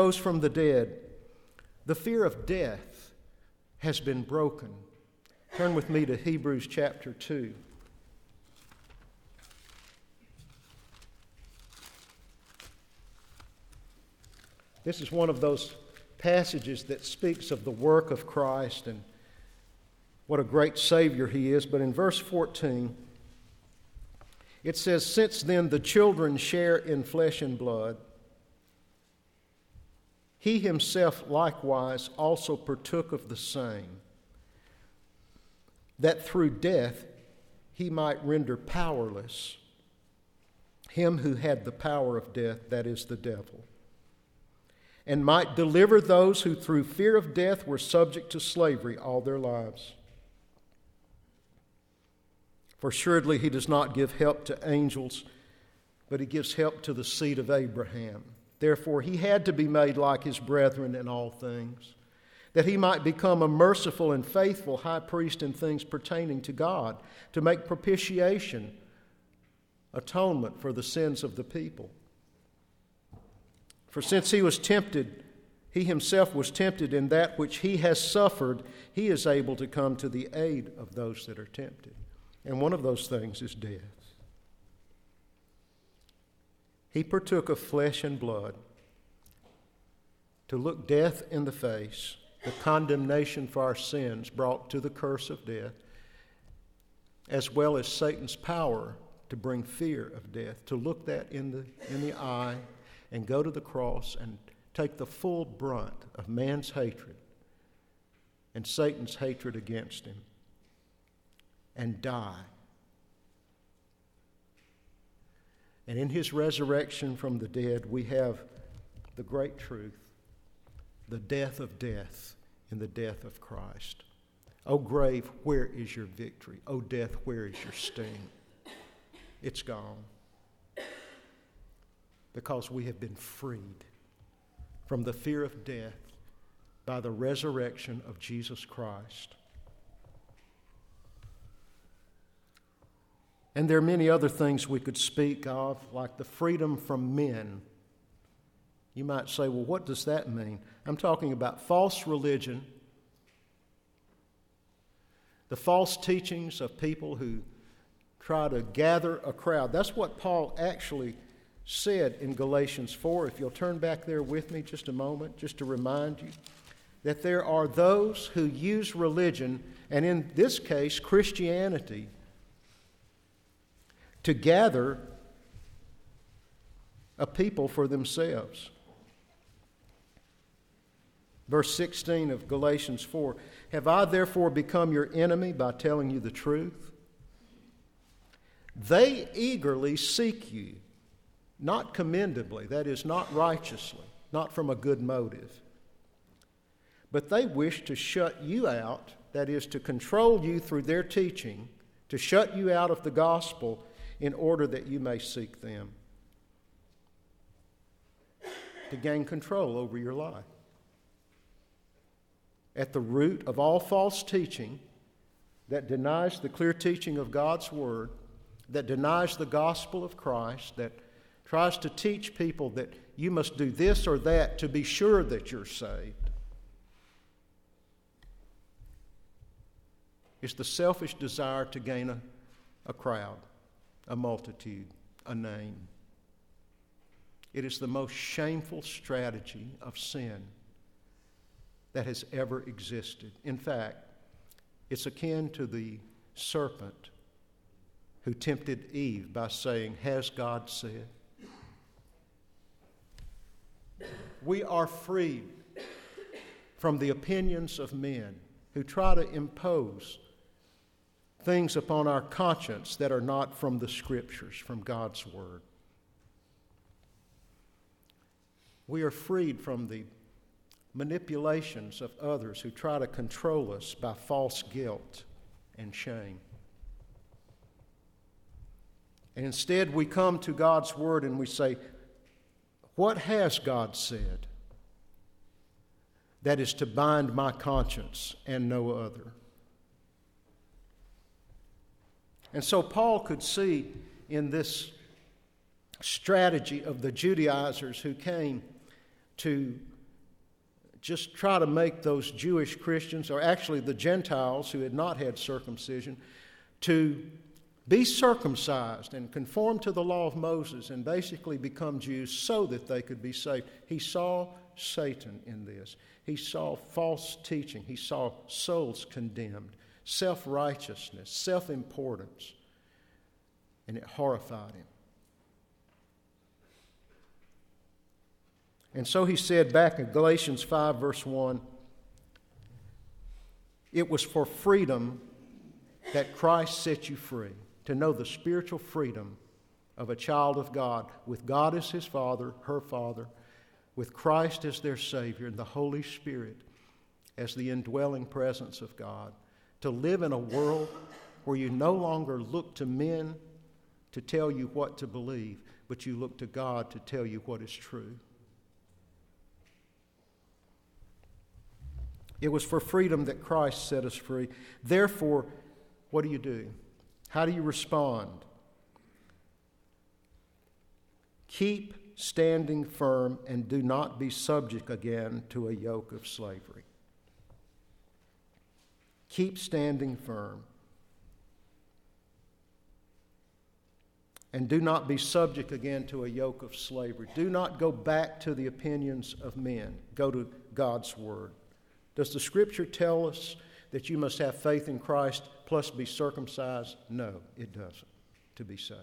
rose from the dead, the fear of death has been broken. Turn with me to Hebrews chapter 2. This is one of those passages that speaks of the work of Christ and what a great Savior He is. But in verse 14, it says, "Since then the children share in flesh and blood, He Himself likewise also partook of the same, that through death He might render powerless him who had the power of death, that is, the devil, and might deliver those who through fear of death were subject to slavery all their lives. For assuredly He does not give help to angels, but He gives help to the seed of Abraham. Therefore He had to be made like His brethren in all things, that He might become a merciful and faithful high priest in things pertaining to God, to make propitiation, atonement for the sins of the people. For since He was tempted, He Himself was tempted in that which He has suffered, He is able to come to the aid of those that are tempted. And one of those things is death. He partook of flesh and blood to look death in the face, the condemnation for our sins brought to the curse of death, as well as Satan's power to bring fear of death, to look that in the eye and go to the cross and take the full brunt of man's hatred and Satan's hatred against him and die. And in His resurrection from the dead, we have the great truth, the death of death in the death of Christ. O grave, where is your victory? O death, where is your sting? It's gone. Because we have been freed from the fear of death by the resurrection of Jesus Christ. And there are many other things we could speak of, like the freedom from men. You might say, well, what does that mean? I'm talking about false religion, the false teachings of people who try to gather a crowd. That's what Paul actually said in Galatians 4. If you'll turn back there with me just a moment, just to remind you that there are those who use religion, and in this case, Christianity, to gather a people for themselves. Verse 16 of Galatians 4, "Have I therefore become your enemy by telling you the truth? They eagerly seek you, not commendably, that is, not righteously, not from a good motive. But they wish to shut you out, that is, to control you through their teaching, to shut you out of the gospel in order that you may seek them, to gain control over your life. At the root of all false teaching that denies the clear teaching of God's Word, that denies the gospel of Christ, that tries to teach people that you must do this or that to be sure that you're saved, is the selfish desire to gain a crowd, a multitude, a name. It is the most shameful strategy of sin that has ever existed. In fact, it's akin to the serpent who tempted Eve by saying, "Has God said?" We are freed from the opinions of men who try to impose things upon our conscience that are not from the Scriptures, from God's Word. We are freed from the manipulations of others who try to control us by false guilt and shame. And instead we come to God's Word and we say, what has God said that is to bind my conscience and no other? And so Paul could see in this strategy of the Judaizers who came to just try to make those Jewish Christians, or actually the Gentiles who had not had circumcision, to be circumcised and conform to the law of Moses and basically become Jews so that they could be saved. He saw Satan in this. He saw false teaching. He saw souls condemned, self-righteousness, self-importance, and it horrified him. And so he said back in Galatians 5, verse 1, it was for freedom that Christ set you free, to know the spiritual freedom of a child of God, with God as his Father, her Father, with Christ as their Savior, and the Holy Spirit as the indwelling presence of God, to live in a world where you no longer look to men to tell you what to believe, but you look to God to tell you what is true. It was for freedom that Christ set us free. Therefore, what do? How do you respond? Keep standing firm and do not be subject again to a yoke of slavery. Keep standing firm. And do not be subject again to a yoke of slavery. Do not go back to the opinions of men. Go to God's Word. Does the Scripture tell us that you must have faith in Christ plus be circumcised? No, it doesn't, to be saved.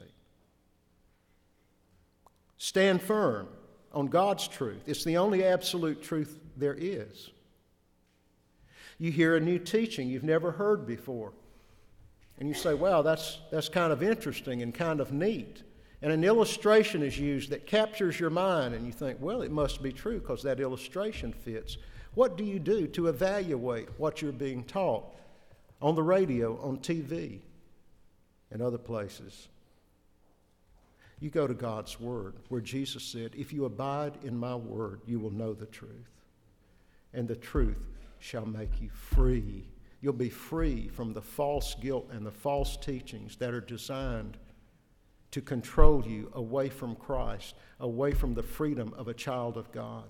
Stand firm on God's truth. It's the only absolute truth there is. You hear a new teaching you've never heard before, and you say, wow, that's kind of interesting and kind of neat. And an illustration is used that captures your mind, and you think, well, it must be true because that illustration fits. What do you do to evaluate what you're being taught on the radio, on TV, and other places? You go to God's Word, where Jesus said, if you abide in my word, you will know the truth, and the truth shall make you free. You'll be free from the false guilt and the false teachings that are designed to control you away from Christ, away from the freedom of a child of God.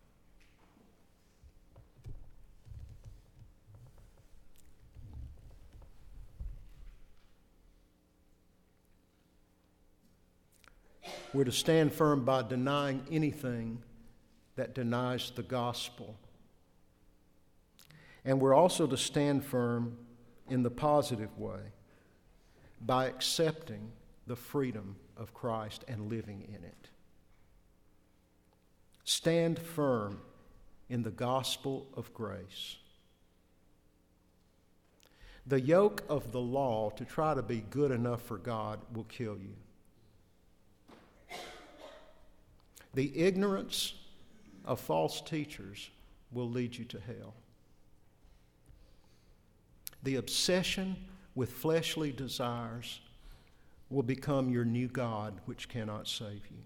We're to stand firm by denying anything that denies the gospel. And we're also to stand firm in the positive way by accepting the freedom of Christ and living in it. Stand firm in the gospel of grace. The yoke of the law to try to be good enough for God will kill you. The ignorance of false teachers will lead you to hell. The obsession with fleshly desires will become your new God, which cannot save you.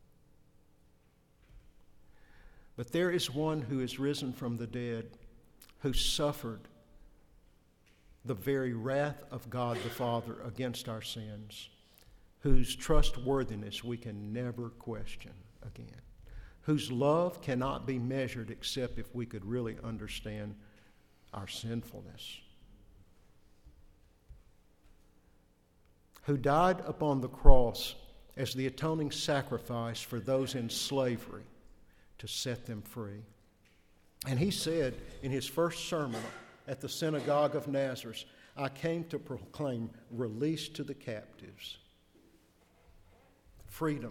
But there is one who is risen from the dead, who suffered the very wrath of God the Father against our sins, whose trustworthiness we can never question again, whose love cannot be measured except if we could really understand our sinfulness, who died upon the cross as the atoning sacrifice for those in slavery to set them free. And he said in his first sermon at the synagogue of Nazareth, I came to proclaim release to the captives, freedom,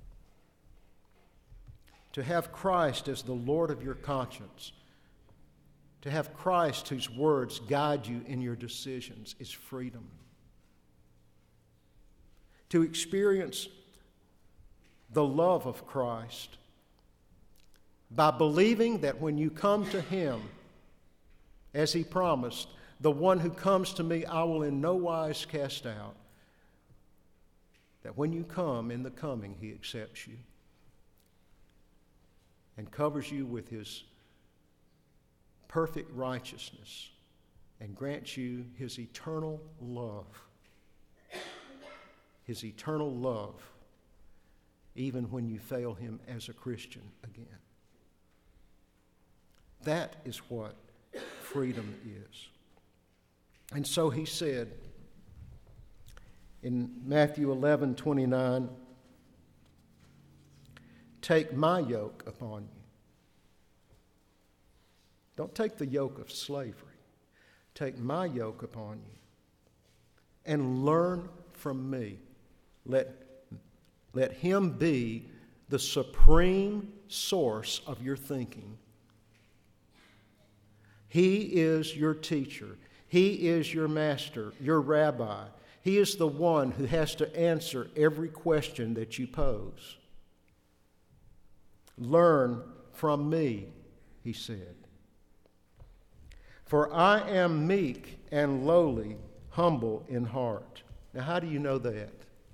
to have Christ as the Lord of your conscience, to have Christ whose words guide you in your decisions is freedom. To experience the love of Christ by believing that when you come to Him, as He promised, the one who comes to me I will in no wise cast out, that when you come in the coming He accepts you and covers you with His perfect righteousness and grants you His eternal love. His eternal love, even when you fail Him as a Christian again. That is what freedom is. And so he said in Matthew 11:29, take my yoke upon you. Don't take the yoke of slavery. Take my yoke upon you and learn from me. Let him be the supreme source of your thinking. He is your teacher. He is your master, your rabbi. He is the one who has to answer every question that you pose. Learn from me, he said. For I am meek and lowly, humble in heart. Now, how do you know that?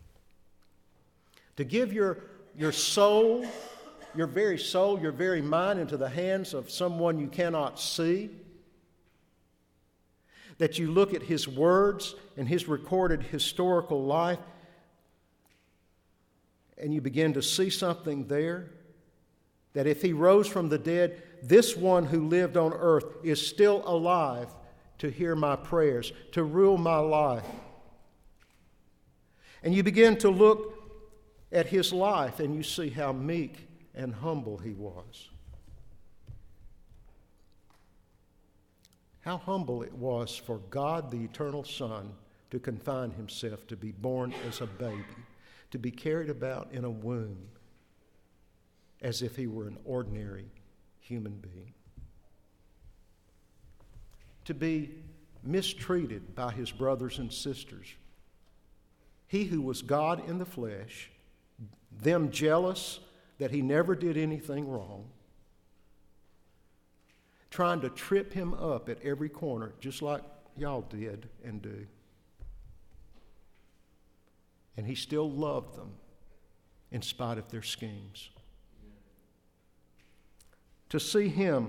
To give your soul, your very mind into the hands of someone you cannot see, that you look at his words and his recorded historical life and you begin to see something there, that if he rose from the dead, this one who lived on earth is still alive to hear my prayers, to rule my life. And you begin to look at his life and you see how meek and humble he was. How humble it was for God, the eternal Son, to confine himself, to be born as a baby, to be carried about in a womb as if he were an ordinary human being, to be mistreated by his brothers and sisters. He who was God in the flesh, them jealous that he never did anything wrong, trying to trip him up at every corner, just like y'all did and do. And he still loved them in spite of their schemes. To see him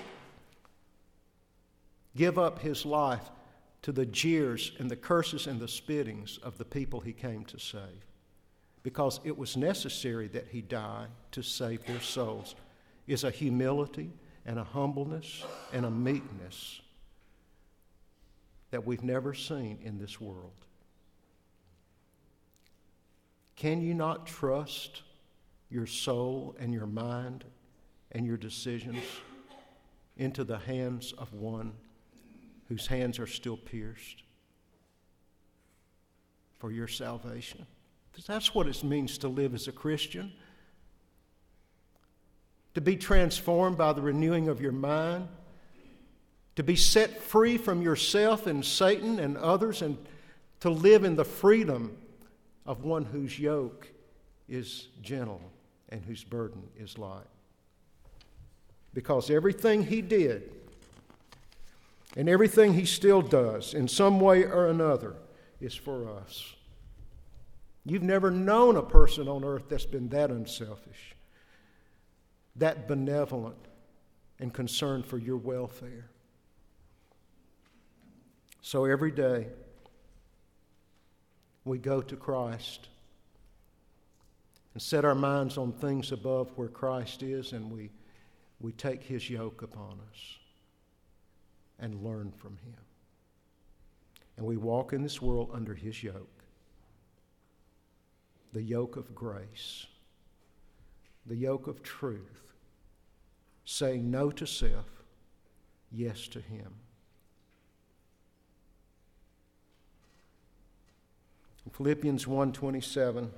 give up his life to the jeers and the curses and the spittings of the people he came to save, because it was necessary that he die to save their souls, is a humility and a humbleness and a meekness that we've never seen in this world. Can you not trust your soul and your mind and your decisions into the hands of one whose hands are still pierced for your salvation? Because that's what it means to live as a Christian. To be transformed by the renewing of your mind, to be set free from yourself and Satan and others, and to live in the freedom of one whose yoke is gentle and whose burden is light. Because everything he did and everything he still does in some way or another is for us. You've never known a person on earth that's been that unselfish, that benevolent and concerned for your welfare. So every day we go to Christ and set our minds on things above where Christ is, and we take his yoke upon us and learn from him. And we walk in this world under his yoke, the yoke of grace, the yoke of truth, saying no to self, yes to him. In Philippians 1:27,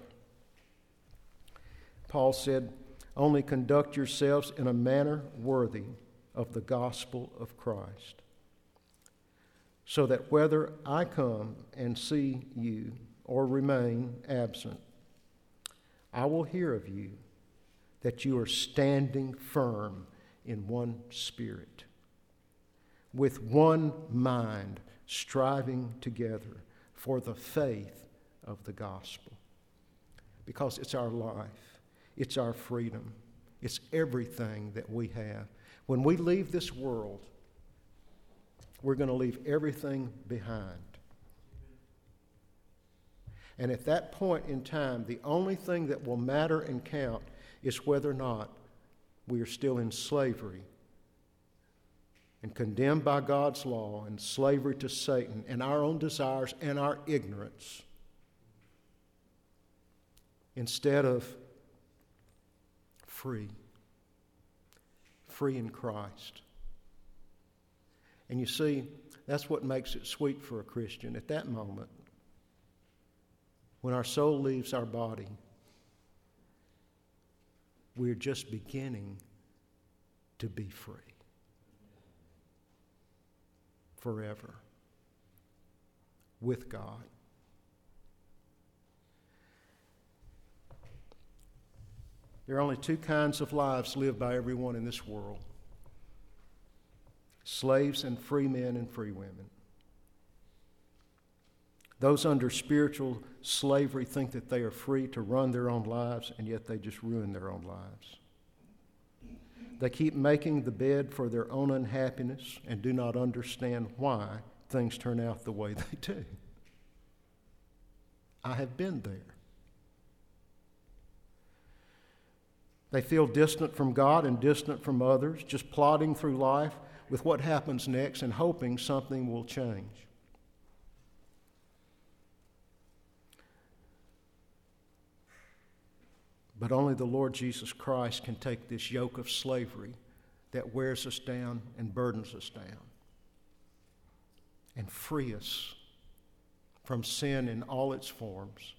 Paul said, only conduct yourselves in a manner worthy of the gospel of Christ, so that whether I come and see you or remain absent, I will hear of you that you are standing firm in one spirit, with one mind, striving together for the faith of the gospel. Because it's our life, it's our freedom, it's everything that we have. When we leave this world, we're going to leave everything behind. And at that point in time, the only thing that will matter and count is whether or not we are still in slavery and condemned by God's law and slavery to Satan and our own desires and our ignorance, instead of free in Christ. And you see, that's what makes it sweet for a Christian. At that moment, when our soul leaves our body, we're just beginning to be free forever with God. There are only two kinds of lives lived by everyone in this world: slaves and free men and free women. Those under spiritual slavery think that they are free to run their own lives, and yet they just ruin their own lives. They keep making the bed for their own unhappiness and do not understand why things turn out the way they do. I have been there. They feel distant from God and distant from others, just plodding through life with what happens next and hoping something will change. But only the Lord Jesus Christ can take this yoke of slavery that wears us down and burdens us down and free us from sin in all its forms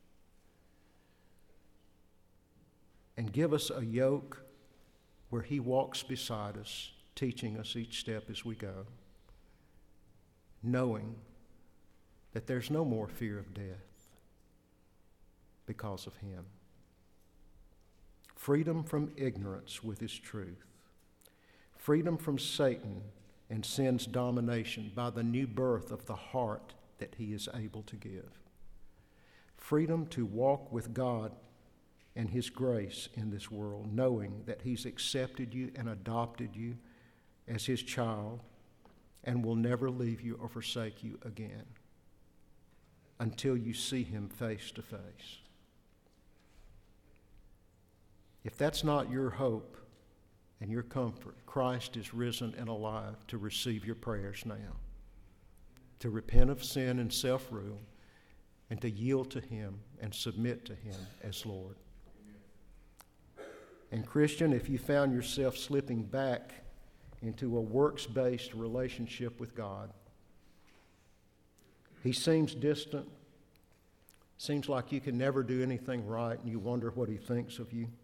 and give us a yoke where He walks beside us, teaching us each step as we go, knowing that there's no more fear of death because of Him. Freedom from ignorance with His truth. Freedom from Satan and sin's domination by the new birth of the heart that He is able to give. Freedom to walk with God and His grace in this world, knowing that He's accepted you and adopted you as His child and will never leave you or forsake you again until you see Him face to face. If that's not your hope and your comfort, Christ is risen and alive to receive your prayers now, to repent of sin and self-rule, and to yield to Him and submit to Him as Lord. And Christian, if you found yourself slipping back into a works-based relationship with God, He seems distant, seems like you can never do anything right, and you wonder what He thinks of you.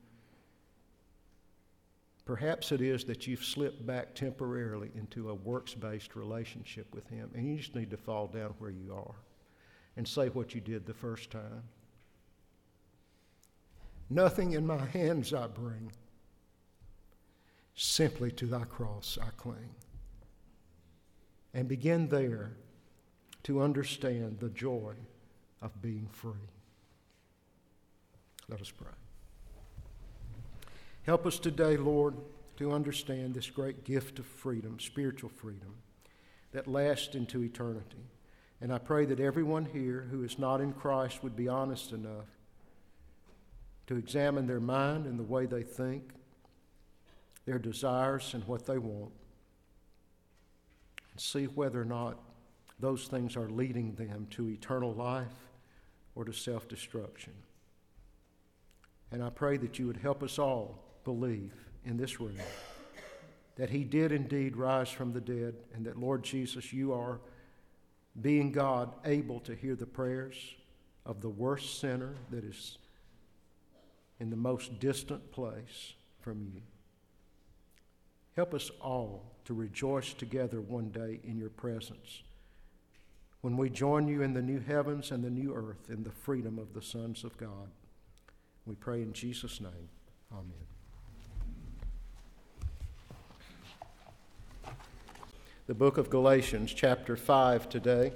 Perhaps it is that you've slipped back temporarily into a works-based relationship with Him, and you just need to fall down where you are and say what you did the first time. Nothing in my hands I bring, simply to Thy cross I cling. And begin there to understand the joy of being free. Let us pray. Help us today, Lord, to understand this great gift of freedom, spiritual freedom, that lasts into eternity. And I pray that everyone here who is not in Christ would be honest enough to examine their mind and the way they think, their desires and what they want, and see whether or not those things are leading them to eternal life or to self-destruction. And I pray that you would help us all believe in this room that He did indeed rise from the dead, and that, Lord Jesus, you are, being God, able to hear the prayers of the worst sinner that is in the most distant place from you. Help us all to rejoice together one day in your presence when we join you in the new heavens and the new earth in the freedom of the sons of God. We pray in Jesus' name. Amen. The book of Galatians, chapter 5 today.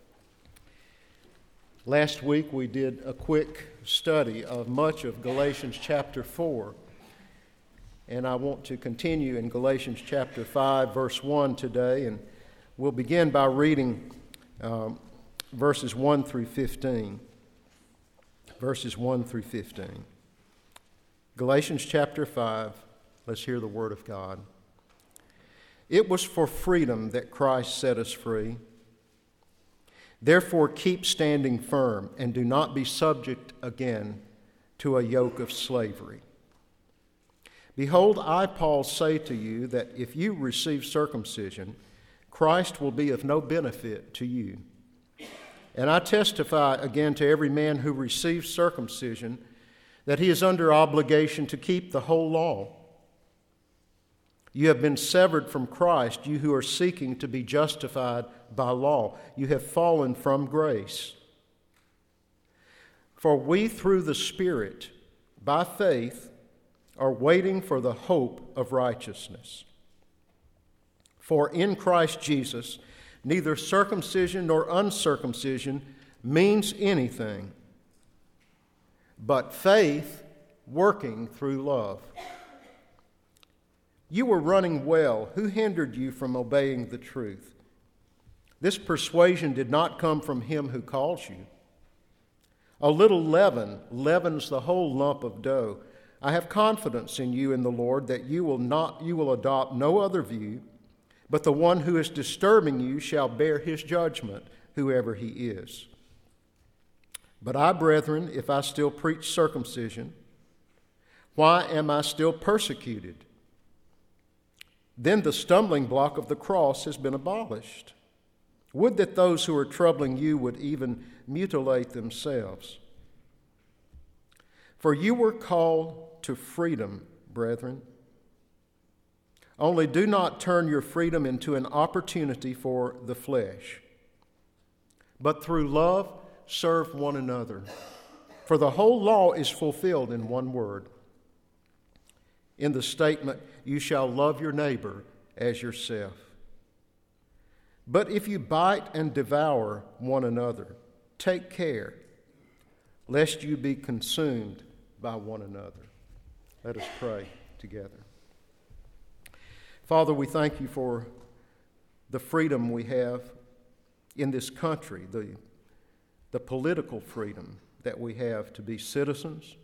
Last week we did a quick study of much of Galatians chapter 4. And I want to continue in Galatians chapter 5, verse 1 today. And we'll begin by reading verses 1 through 15. Verses 1 through 15. Galatians chapter 5, let's hear the word of God. It was for freedom that Christ set us free. Therefore, keep standing firm and do not be subject again to a yoke of slavery. Behold, I, Paul, say to you that if you receive circumcision, Christ will be of no benefit to you. And I testify again to every man who receives circumcision that he is under obligation to keep the whole law. You have been severed from Christ, you who are seeking to be justified by law. You have fallen from grace. For we, through the Spirit, by faith, are waiting for the hope of righteousness. For in Christ Jesus, neither circumcision nor uncircumcision means anything, but faith working through love. You were running well. Who hindered you from obeying the truth? This persuasion did not come from him who calls you. A little leaven leavens the whole lump of dough. I have confidence in you in the Lord that you will adopt no other view, but the one who is disturbing you shall bear his judgment, whoever he is. But I, brethren, if I still preach circumcision, why am I still persecuted? Then the stumbling block of the cross has been abolished. Would that those who are troubling you would even mutilate themselves. For you were called to freedom, brethren. Only do not turn your freedom into an opportunity for the flesh, but through love serve one another. For the whole law is fulfilled in one word, in the statement, you shall love your neighbor as yourself. But if you bite and devour one another, take care, lest you be consumed by one another. Let us pray together. Father, we thank you for the freedom we have in this country, the political freedom that we have to be citizens,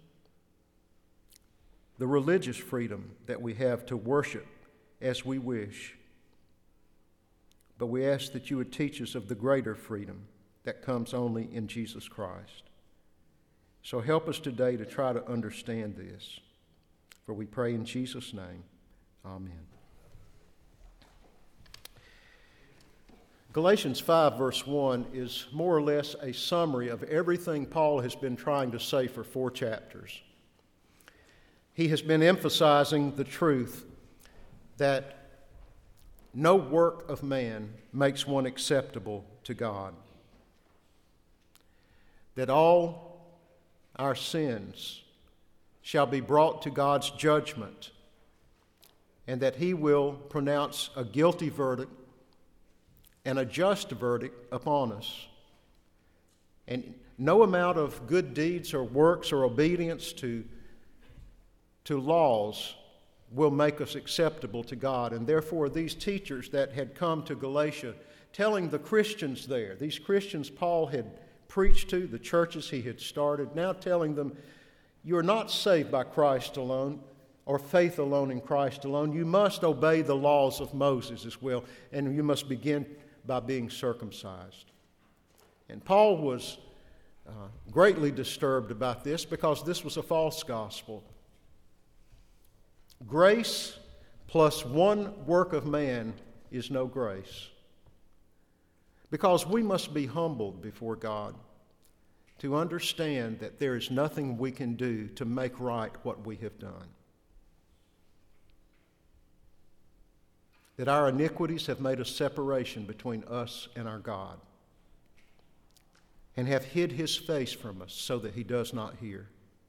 the religious freedom that we have to worship as we wish. But we ask that you would teach us of the greater freedom that comes only in Jesus Christ. So help us today to try to understand this. For we pray in Jesus' name. Amen. Galatians 5, verse 1 is more or less a summary of everything Paul has been trying to say for 4 chapters. He has been emphasizing the truth that no work of man makes one acceptable to God. That all our sins shall be brought to God's judgment, and that he will pronounce a guilty verdict and a just verdict upon us. And no amount of good deeds or works or obedience to laws will make us acceptable to God. And therefore, these teachers that had come to Galatia, telling the Christians there, these Christians Paul had preached to, the churches he had started, now telling them, you are not saved by Christ alone, or faith alone in Christ alone. You must obey the laws of Moses as well, and you must begin by being circumcised. And Paul was greatly disturbed about this because this was a false gospel. Grace plus one work of man is no grace. Because we must be humbled before God to understand that there is nothing we can do to make right what we have done. That our iniquities have made a separation between us and our God and have hid his face from us so that he does not hear.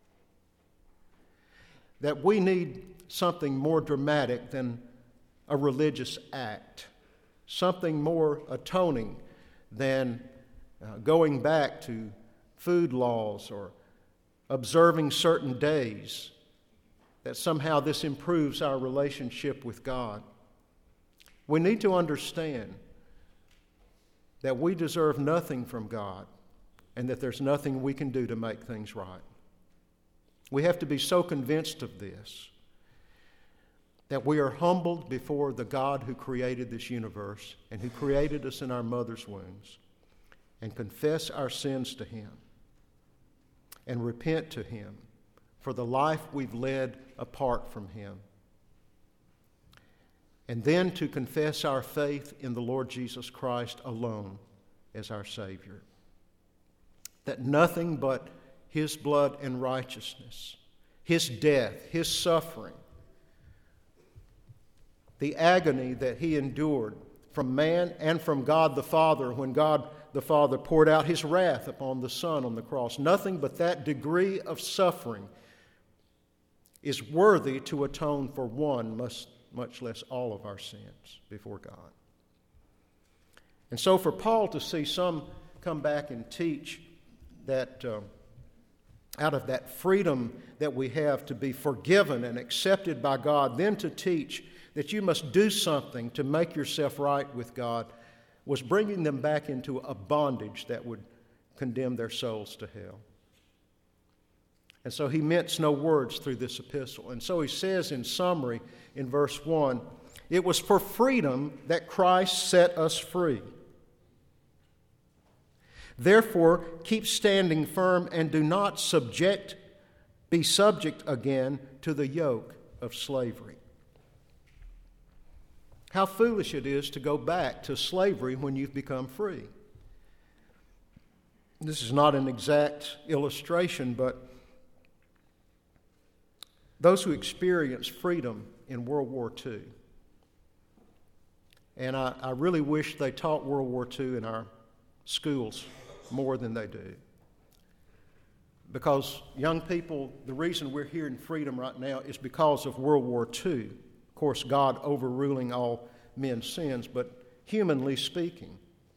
That we need something more dramatic than a religious act, something more atoning than going back to food laws or observing certain days, that somehow this improves our relationship with God. We need to understand that we deserve nothing from God and that there's nothing we can do to make things right. We have to be so convinced of this that we are humbled before the God who created this universe and who created us in our mother's wombs, and confess our sins to Him and repent to Him for the life we've led apart from Him. And then to confess our faith in the Lord Jesus Christ alone as our Savior. That nothing but His blood and righteousness, His death, His suffering, the agony that He endured from man and from God the Father when God the Father poured out His wrath upon the Son on the cross. Nothing but that degree of suffering is worthy to atone for one, much less all of our sins before God. And so for Paul to see some come back and teach that out of that freedom that we have to be forgiven and accepted by God, then to teach that you must do something to make yourself right with God, was bringing them back into a bondage that would condemn their souls to hell. And so he minced no words through this epistle. And so he says in summary in verse 1, it was for freedom that Christ set us free. Therefore, keep standing firm and do not be subject again to the yoke of slavery. How foolish it is to go back to slavery when you've become free. This is not an exact illustration, but those who experienced freedom in World War II, and I really wish they taught World War II in our schools more than they do. Because young people, the reason we're here in freedom right now is because of World War II. Of course, God overruling all men's sins, but humanly speaking.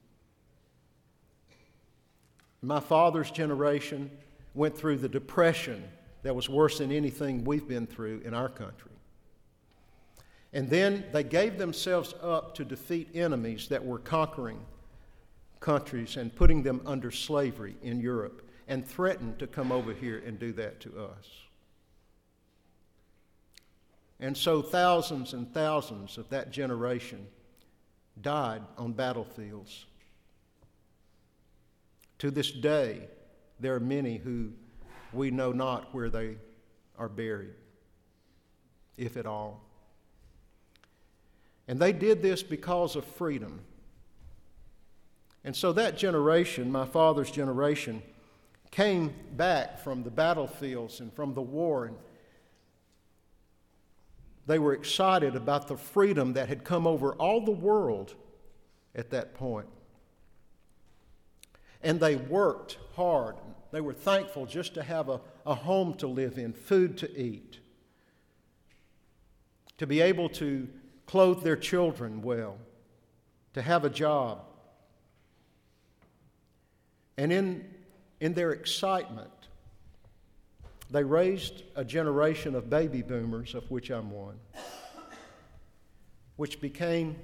My father's generation went through the Depression that was worse than anything we've been through in our country. And then they gave themselves up to defeat enemies that were conquering countries and putting them under slavery in Europe, and threatened to come over here and do that to us. And so thousands and thousands of that generation died on battlefields. To this day, there are many who we know not where they are buried, if at all. And they did this because of freedom. And so that generation, my father's generation, came back from the battlefields and from the war, and they were excited about the freedom that had come over all the world at that point. And they worked hard. They were thankful just to have a home to live in, food to eat, to be able to clothe their children well, to have a job. And in their excitement, they raised a generation of baby boomers, of which I'm one, which became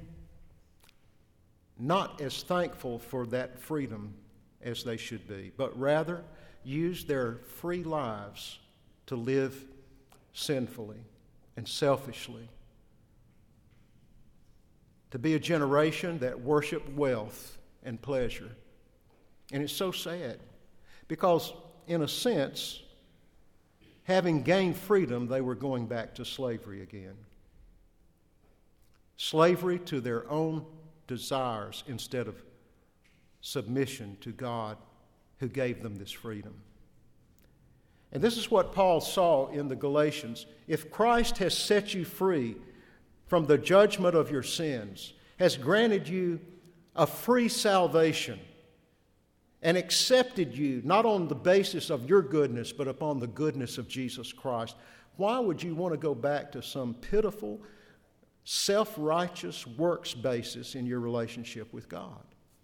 not as thankful for that freedom as they should be, but rather used their free lives to live sinfully and selfishly, to be a generation that worshiped wealth and pleasure. And it's so sad, because in a sense, having gained freedom, they were going back to slavery again. Slavery to their own desires instead of submission to God who gave them this freedom. And this is what Paul saw in the Galatians. If Christ has set you free from the judgment of your sins, has granted you a free salvation, and accepted you not on the basis of your goodness, but upon the goodness of Jesus Christ, why would you want to go back to some pitiful, self-righteous works basis in your relationship with God?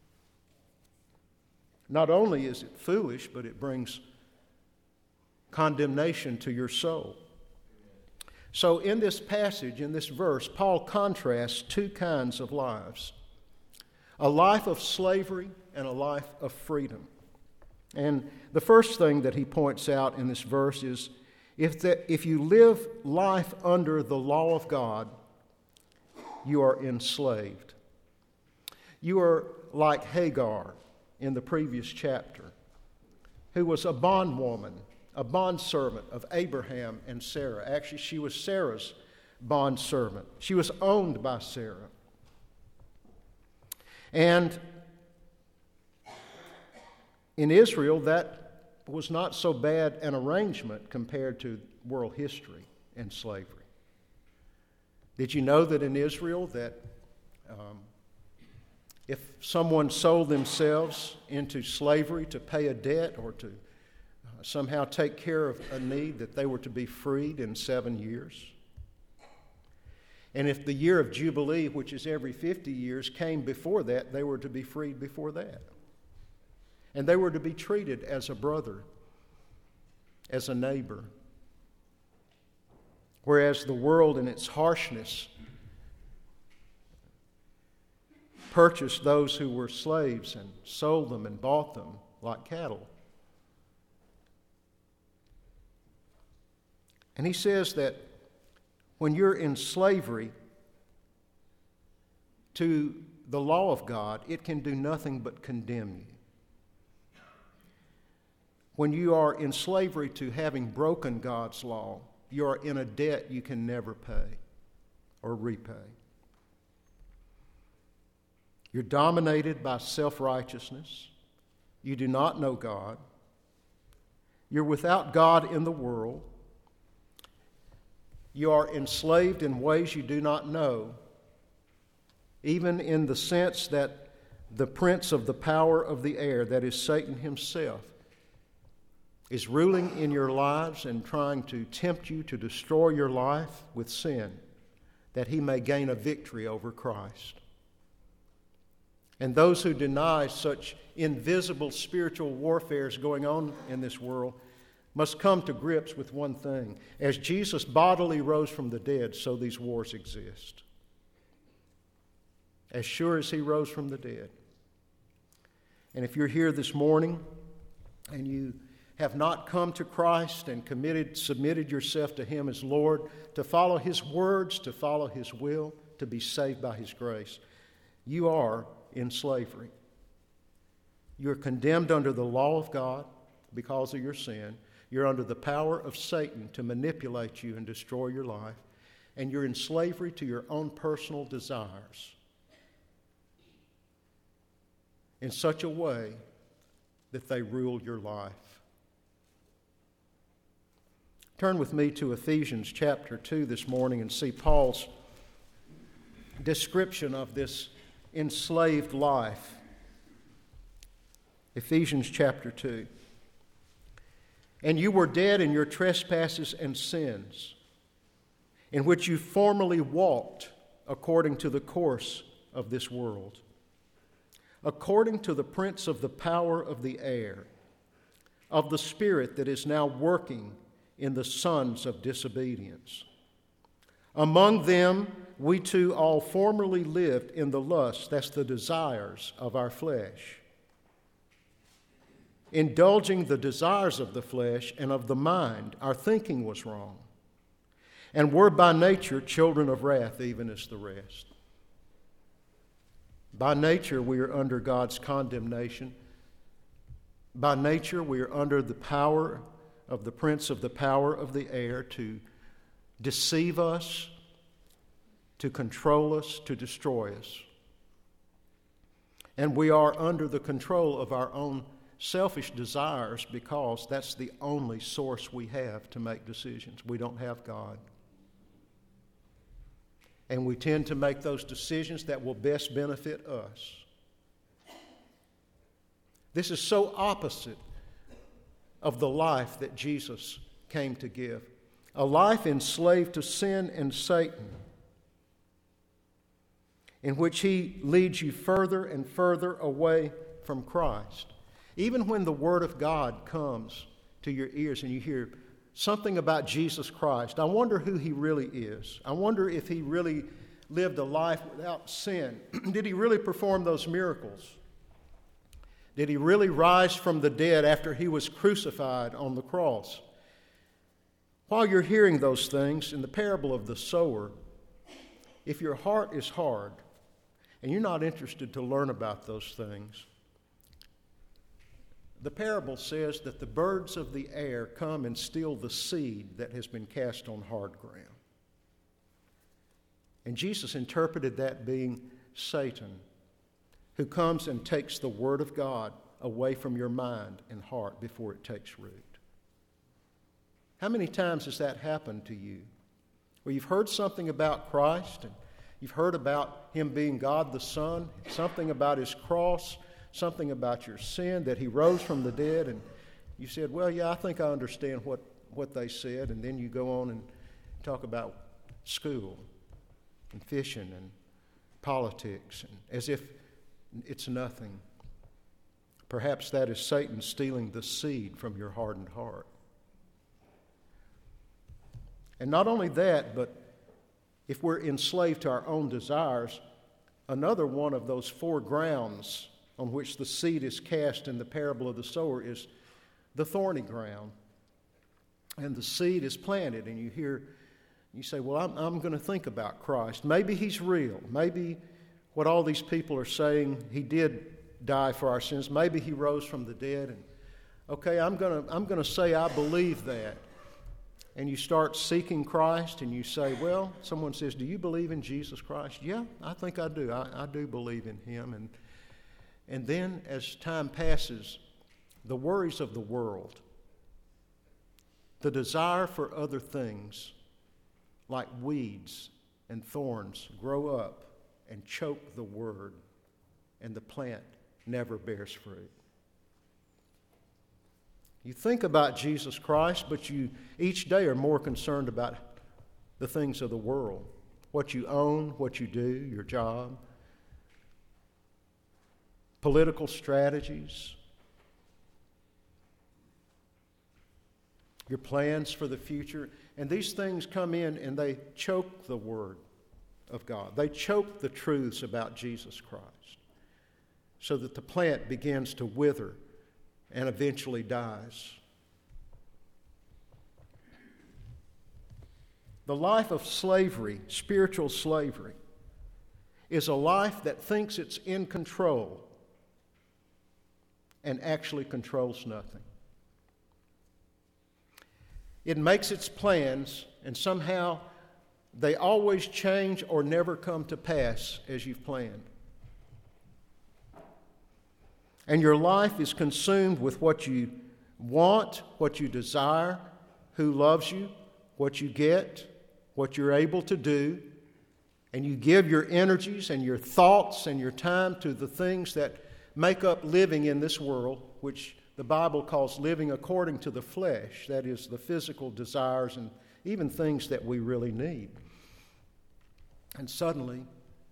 Not only is it foolish, but it brings condemnation to your soul. So in this passage, in this verse, Paul contrasts two kinds of lives: a life of slavery and a life of freedom. And the first thing that he points out in this verse is If you live life under the law of God, you are enslaved. You are like Hagar in the previous chapter, who was a bondwoman, a bondservant of Abraham and Sarah. Actually, she was Sarah's bondservant. She was owned by Sarah. And in Israel, that was not so bad an arrangement compared to world history and slavery. Did you know that in Israel that if someone sold themselves into slavery to pay a debt or to somehow take care of a need, that they were to be freed in 7 years? And if the year of Jubilee, which is every 50 years, came before that, they were to be freed before that. And they were to be treated as a brother, as a neighbor. Whereas the world in its harshness purchased those who were slaves and sold them and bought them like cattle. And he says that when you're in slavery to the law of God, it can do nothing but condemn you. When you are in slavery to having broken God's law, you are in a debt you can never pay or repay. You're dominated by self-righteousness. You do not know God. You're without God in the world. You are enslaved in ways you do not know, even in the sense that the prince of the power of the air, that is Satan himself, is ruling in your lives and trying to tempt you to destroy your life with sin, that he may gain a victory over Christ. And those who deny such invisible spiritual warfare is going on in this world must come to grips with one thing. As Jesus bodily rose from the dead, so these wars exist. As sure as he rose from the dead. And if you're here this morning and you have not come to Christ and submitted yourself to him as Lord, to follow his words, to follow his will, to be saved by his grace, you are in slavery. You're condemned under the law of God because of your sin. You're under the power of Satan to manipulate you and destroy your life. And you're in slavery to your own personal desires in such a way that they rule your life. Turn with me to Ephesians chapter 2 this morning and see Paul's description of this enslaved life. Ephesians chapter 2. And you were dead in your trespasses and sins, in which you formerly walked according to the course of this world, according to the prince of the power of the air, of the spirit that is now working in the sons of disobedience. Among them, we too all formerly lived in the lusts, that's the desires of our flesh, indulging the desires of the flesh and of the mind. Our thinking was wrong, and were by nature children of wrath, even as the rest. By nature, we are under God's condemnation. By nature, we are under the power of the prince of the power of the air to deceive us, to control us, to destroy us. And we are under the control of our own selfish desires because that's the only source we have to make decisions. We don't have God. And we tend to make those decisions that will best benefit us. This is so opposite of the life that Jesus came to give. A life enslaved to sin and Satan, in which he leads you further and further away from Christ. Even when the Word of God comes to your ears and you hear something about Jesus Christ, I wonder who he really is. I wonder if he really lived a life without sin. Did he really perform those miracles? Did he really rise from the dead after he was crucified on the cross? While you're hearing those things in the parable of the sower, if your heart is hard and you're not interested to learn about those things, the parable says that the birds of the air come and steal the seed that has been cast on hard ground. And Jesus interpreted that being Satan, who comes and takes the Word of God away from your mind and heart before it takes root. How many times has that happened to you? Where you've heard something about Christ, and you've heard about Him being God the Son, something about His cross, something about your sin, that He rose from the dead, and you said, well, yeah, I think I understand what they said, and then you go on and talk about school and fishing and politics, and as if it's nothing. Perhaps that is Satan stealing the seed from your hardened heart. And not only that, but if we're enslaved to our own desires, another one of those four grounds on which the seed is cast in the parable of the sower is the thorny ground. And the seed is planted, and you say, well, I'm going to think about Christ. Maybe He's real. Maybe what all these people are saying, He did die for our sins. Maybe He rose from the dead. And okay, I'm going to say I believe that. And you start seeking Christ, and you say, well, someone says, do you believe in Jesus Christ? Yeah, I think I do. I do believe in Him. And then as time passes, the worries of the world, the desire for other things, like weeds and thorns, grow up and choke the Word, and the plant never bears fruit. You think about Jesus Christ, but you each day are more concerned about the things of the world, what you own, what you do, your job, political strategies, your plans for the future. And these things come in and they choke the Word of God. They choke the truths about Jesus Christ so that the plant begins to wither and eventually dies. The life of slavery, spiritual slavery, is a life that thinks it's in control and actually controls nothing. It makes its plans, and somehow they always change or never come to pass as you've planned. And your life is consumed with what you want, what you desire, who loves you, what you get, what you're able to do, and you give your energies and your thoughts and your time to the things that make up living in this world, which the Bible calls living according to the flesh, that is, the physical desires and even things that we really need. And suddenly,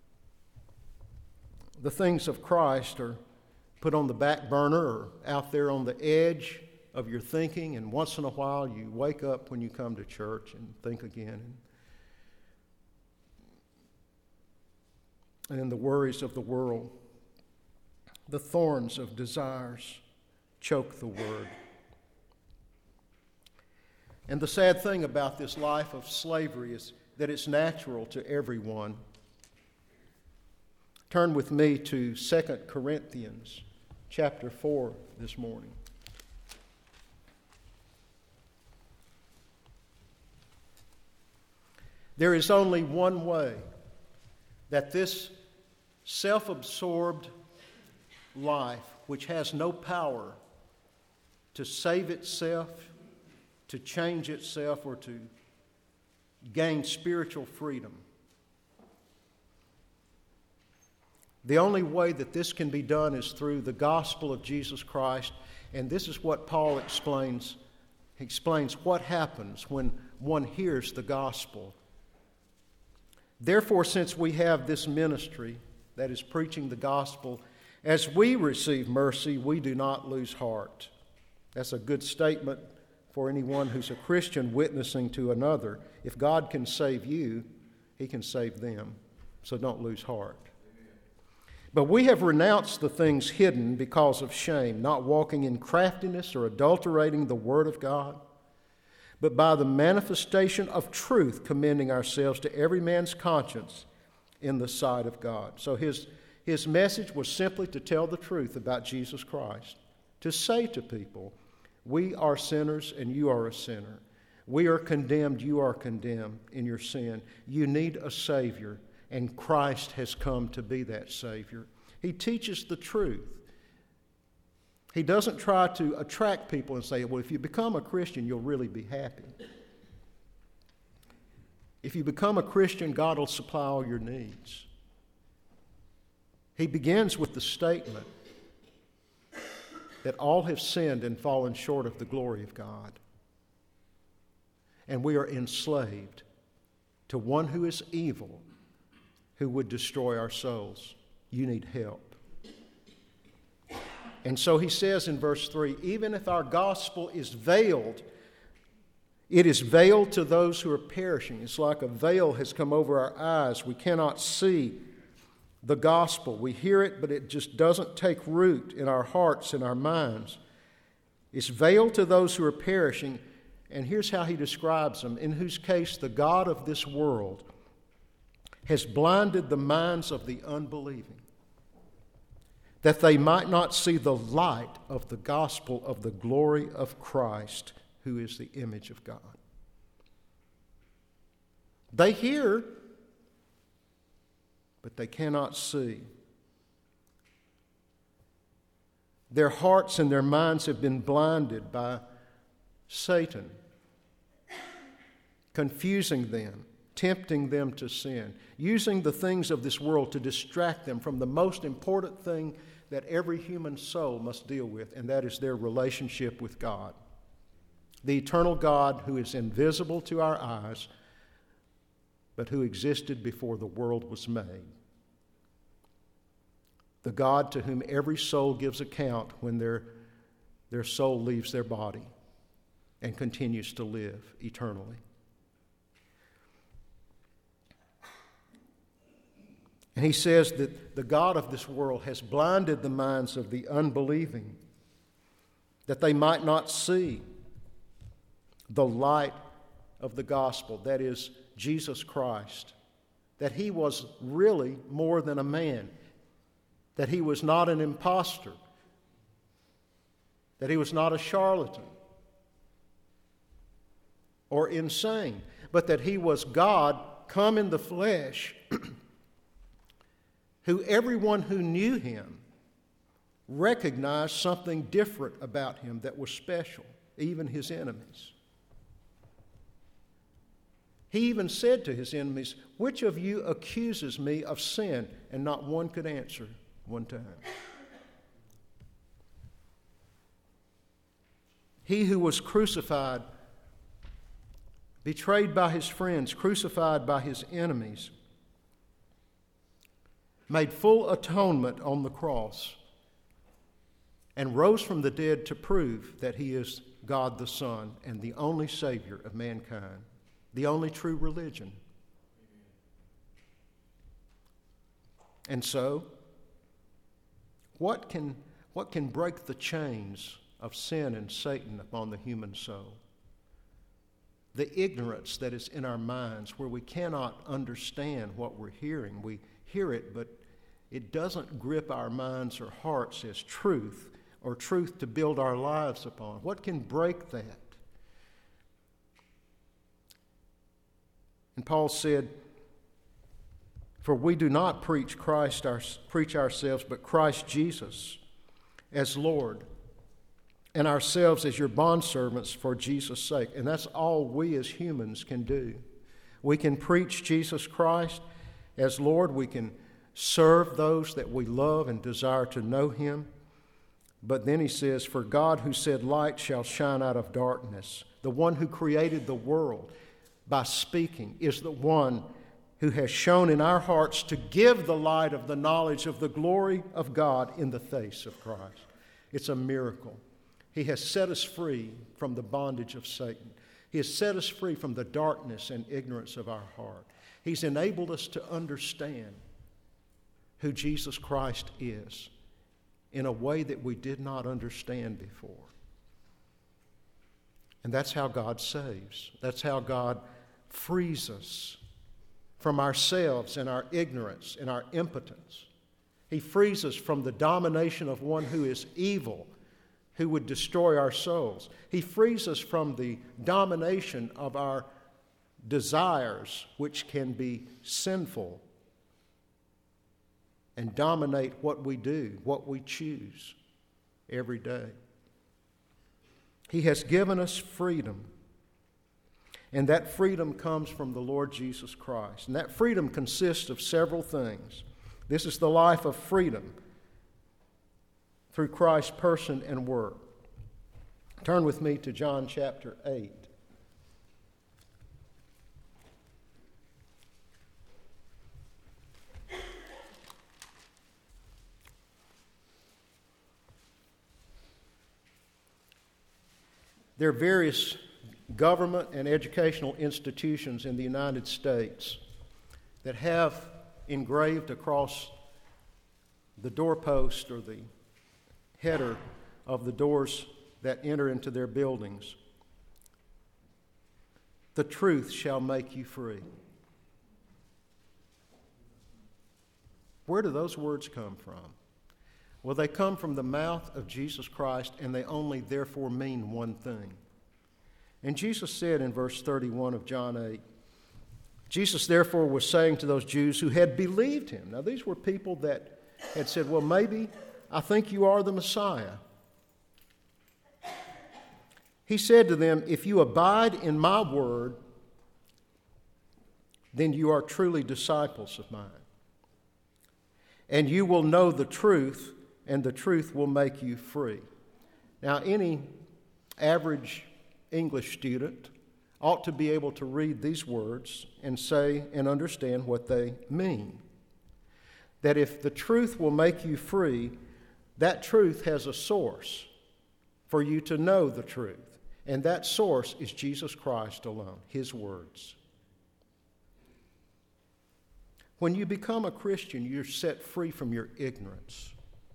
the things of Christ are put on the back burner or out there on the edge of your thinking, and once in a while you wake up when you come to church and think again. And in the worries of the world, the thorns of desires choke the Word. And the sad thing about this life of slavery is that it's natural to everyone. Turn with me to 2 Corinthians chapter 4 this morning. There is only one way that this self-absorbed life, which has no power to save itself, to change itself, or to gain spiritual freedom. The only way that this can be done is through the gospel of Jesus Christ, and this is what Paul explains. He explains what happens when one hears the gospel. Therefore, since we have this ministry that is preaching the gospel, as we receive mercy, we do not lose heart. That's a good statement for anyone who's a Christian witnessing to another. If God can save you, He can save them. So don't lose heart. But we have renounced the things hidden because of shame, not walking in craftiness or adulterating the Word of God, but by the manifestation of truth, commending ourselves to every man's conscience in the sight of God. So his message was simply to tell the truth about Jesus Christ, to say to people, we are sinners and you are a sinner. We are condemned, you are condemned in your sin. You need a Savior, and Christ has come to be that Savior. He teaches the truth. He doesn't try to attract people and say, well, if you become a Christian, you'll really be happy. If you become a Christian, God will supply all your needs. He begins with the statement that all have sinned and fallen short of the glory of God. And we are enslaved to one who is evil, who would destroy our souls. You need help. And so he says in verse 3, even if our gospel is veiled, it is veiled to those who are perishing. It's like a veil has come over our eyes. We cannot see the gospel. We hear it, but it just doesn't take root in our hearts and our minds. It's veiled to those who are perishing. And here's how he describes them, in whose case the God of this world has blinded the minds of the unbelieving, that they might not see the light of the gospel of the glory of Christ, who is the image of God. They hear, but they cannot see. Their hearts and their minds have been blinded by Satan, confusing them, tempting them to sin, using the things of this world to distract them from the most important thing that every human soul must deal with, and that is their relationship with God. The eternal God who is invisible to our eyes, but who existed before the world was made. The God to whom every soul gives account when their soul leaves their body and continues to live eternally. And he says that the God of this world has blinded the minds of the unbelieving, that they might not see the light of the gospel, that is, Jesus Christ, that he was really more than a man, that he was not an impostor, that he was not a charlatan or insane, but that he was God come in the flesh, who everyone who knew him recognized something different about him that was special, even his enemies. He even said to his enemies, which of you accuses me of sin? And not one could answer one time. He who was crucified, betrayed by his friends, crucified by his enemies, made full atonement on the cross and rose from the dead to prove that he is God the Son and the only Savior of mankind, the only true religion. And so, what can break the chains of sin and Satan upon the human soul? The ignorance that is in our minds, where we cannot understand what we're hearing. We hear it, but it doesn't grip our minds or hearts as truth, or truth to build our lives upon. What can break that? And Paul said, for we do not preach ourselves, but Christ Jesus as Lord, and ourselves as your bondservants for Jesus' sake. And that's all we as humans can do. We can preach Jesus Christ as Lord. We can serve those that we love and desire to know him. But then he says, for God who said light shall shine out of darkness, the one who created the world by speaking, is the one who has shown in our hearts to give the light of the knowledge of the glory of God in the face of Christ. It's a miracle. He has set us free from the bondage of Satan. He has set us free from the darkness and ignorance of our heart. He's enabled us to understand who Jesus Christ is in a way that we did not understand before. And that's how God saves. That's how God frees us from ourselves and our ignorance and our impotence. He frees us from the domination of one who is evil, who would destroy our souls. He frees us from the domination of our desires, which can be sinful, and dominate what we do, what we choose every day. He has given us freedom, and that freedom comes from the Lord Jesus Christ. And that freedom consists of several things. This is the life of freedom through Christ's person and work. Turn with me to John chapter 8. There are various government and educational institutions in the United States that have engraved across the doorpost or the header of the doors that enter into their buildings, "The truth shall make you free." Where do those words come from? Well, they come from the mouth of Jesus Christ, and they only therefore mean one thing. And Jesus said in verse 31 of John 8, Jesus therefore was saying to those Jews who had believed him. Now, these were people that had said, well, maybe I think you are the Messiah. He said to them, if you abide in my word, then you are truly disciples of mine. And you will know the truth, and the truth will make you free. Now, any average English student ought to be able to read these words and say and understand what they mean. That if the truth will make you free, that truth has a source for you to know the truth. And that source is Jesus Christ alone, his words. When you become a Christian, you're set free from your ignorance.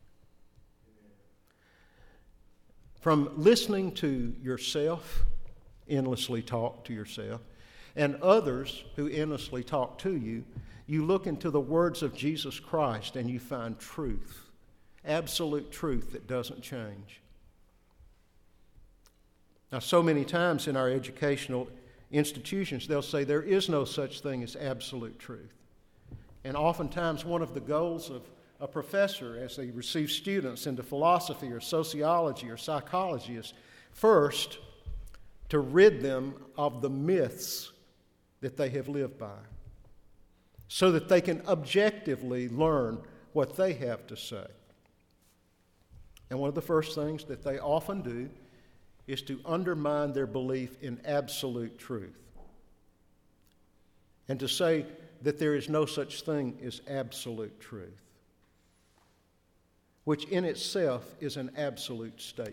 From listening to yourself, endlessly talk to yourself, and others who endlessly talk to you, you look into the words of Jesus Christ and you find truth, absolute truth that doesn't change. Now, so many times in our educational institutions, they'll say there is no such thing as absolute truth. And oftentimes one of the goals of a professor as they receive students into philosophy or sociology or psychology is first to rid them of the myths that they have lived by so that they can objectively learn what they have to say. And one of the first things that they often do is to undermine their belief in absolute truth and to say that there is no such thing as absolute truth, which in itself is an absolute statement.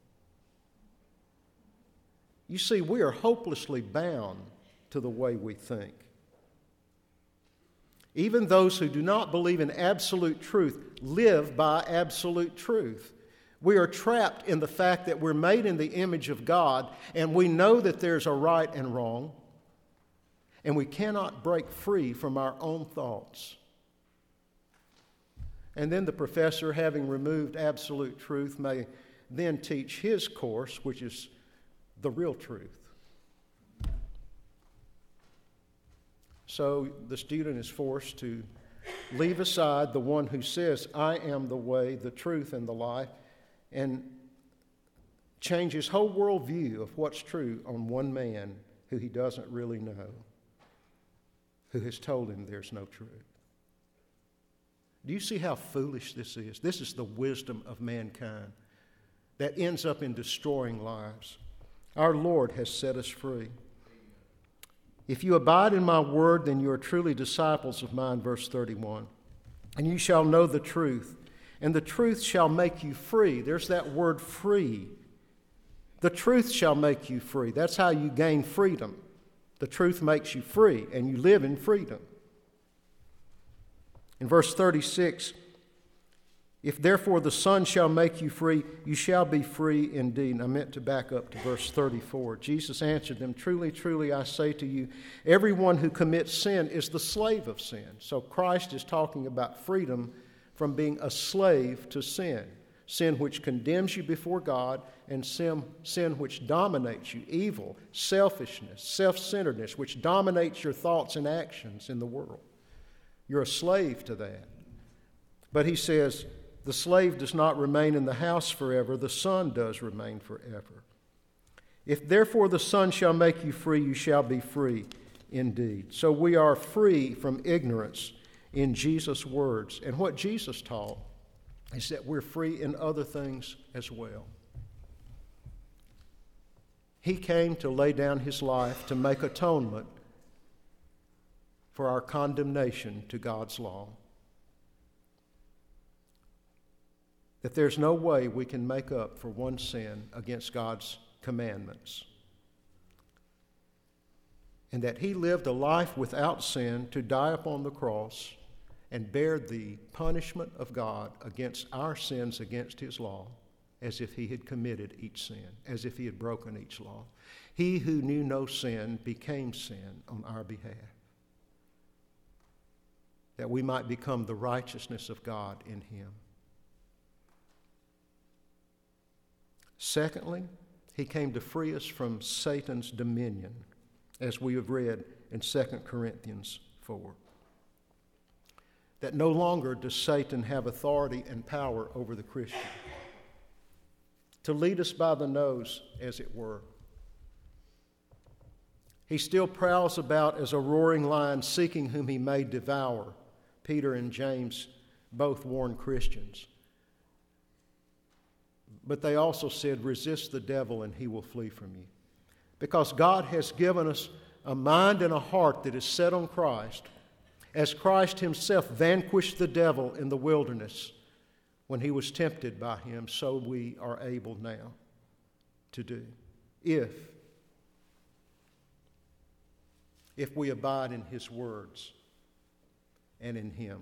You see, we are hopelessly bound to the way we think. Even those who do not believe in absolute truth live by absolute truth. We are trapped in the fact that we're made in the image of God, and we know that there's a right and wrong, and we cannot break free from our own thoughts. And then the professor, having removed absolute truth, may then teach his course, which is the real truth. So the student is forced to leave aside the one who says, I am the way, the truth, and the life, and change his whole worldview of what's true on one man who he doesn't really know, who has told him there's no truth. Do you see how foolish this is? This is the wisdom of mankind that ends up in destroying lives. Our Lord has set us free. If you abide in my word, then you are truly disciples of mine, verse 31. And you shall know the truth, and the truth shall make you free. There's that word free. The truth shall make you free. That's how you gain freedom. The truth makes you free, and you live in freedom. In verse 36, If therefore the Son shall make you free, you shall be free indeed. And I meant to back up to verse 34. Jesus answered them, truly, truly, I say to you, everyone who commits sin is the slave of sin. So Christ is talking about freedom from being a slave to sin. Sin which condemns you before God, and sin which dominates you, evil, selfishness, self-centeredness, which dominates your thoughts and actions in the world. You're a slave to that. But he says, the slave does not remain in the house forever, the Son does remain forever. If therefore the Son shall make you free, you shall be free indeed. So we are free from ignorance in Jesus' words. And what Jesus taught is that we're free in other things as well. He came to lay down his life to make atonement for our condemnation to God's law. That there's no way we can make up for one sin against God's commandments. And that he lived a life without sin to die upon the cross and bear the punishment of God against our sins against his law, as if he had committed each sin, as if he had broken each law. He who knew no sin became sin on our behalf, that we might become the righteousness of God in him. Secondly, he came to free us from Satan's dominion, as we have read in 2 Corinthians 4. That no longer does Satan have authority and power over the Christian, to lead us by the nose, as it were. He still prowls about as a roaring lion, seeking whom he may devour. Peter and James both warned Christians. But they also said, resist the devil and he will flee from you. Because God has given us a mind and a heart that is set on Christ, as Christ himself vanquished the devil in the wilderness when he was tempted by him, so we are able now to do, if we abide in his words and in him.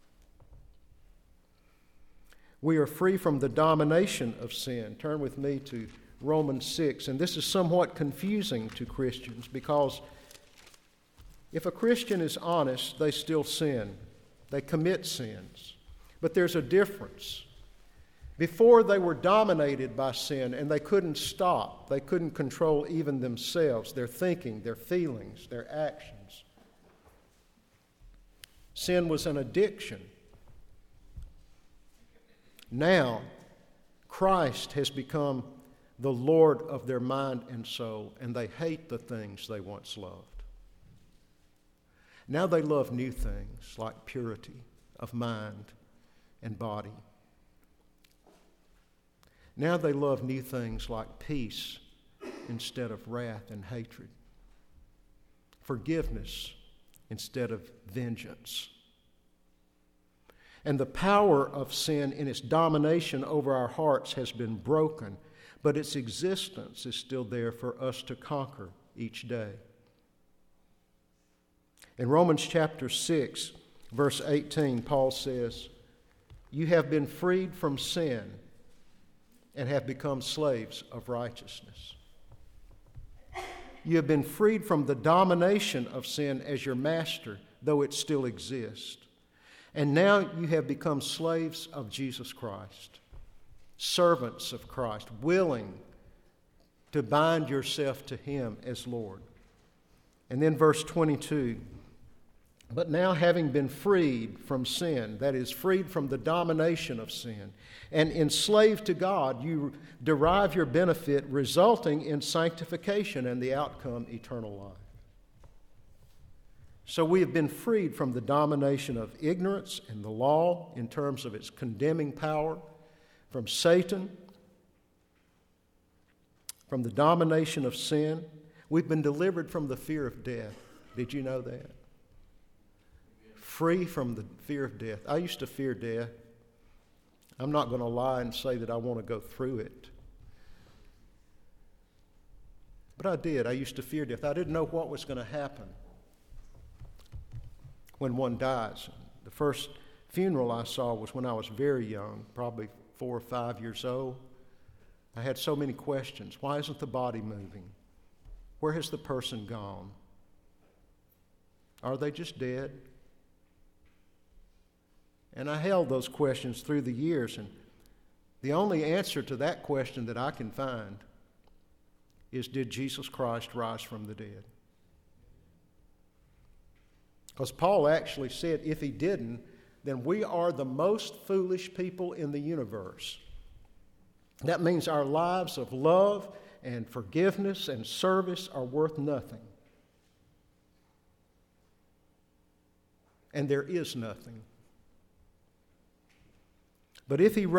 We are free from the domination of sin. Turn with me to Romans 6, and this is somewhat confusing to Christians, because if a Christian is honest, they still sin. They commit sins. But there's a difference. Before, they were dominated by sin, and they couldn't stop. They couldn't control even themselves, their thinking, their feelings, their actions. Sin was an addiction. Now, Christ has become the Lord of their mind and soul, and they hate the things they once loved. Now they love new things like purity of mind and body. Now they love new things like peace instead of wrath and hatred, forgiveness instead of vengeance. And the power of sin in its domination over our hearts has been broken, but its existence is still there for us to conquer each day. In Romans chapter 6, verse 18, Paul says, you have been freed from sin and have become slaves of righteousness. You have been freed from the domination of sin as your master, though it still exists. And now you have become slaves of Jesus Christ, servants of Christ, willing to bind yourself to him as Lord. And then verse 22, but now having been freed from sin, that is, freed from the domination of sin, and enslaved to God, you derive your benefit, resulting in sanctification and the outcome, eternal life. So we have been freed from the domination of ignorance and the law in terms of its condemning power, from Satan, from the domination of sin. We've been delivered from the fear of death. Did you know that? Free from the fear of death. I used to fear death. I'm not going to lie and say that I want to go through it. But I did. I used to fear death. I didn't know what was going to happen when one dies. The first funeral I saw was when I was very young, probably 4 or 5 years old. I had so many questions. Why isn't the body moving? Where has the person gone? Are they just dead? And I held those questions through the years, and the only answer to that question that I can find is, did Jesus Christ rise from the dead? Because Paul actually said, if he didn't, then we are the most foolish people in the universe. That means our lives of love and forgiveness and service are worth nothing. And there is nothing. But if he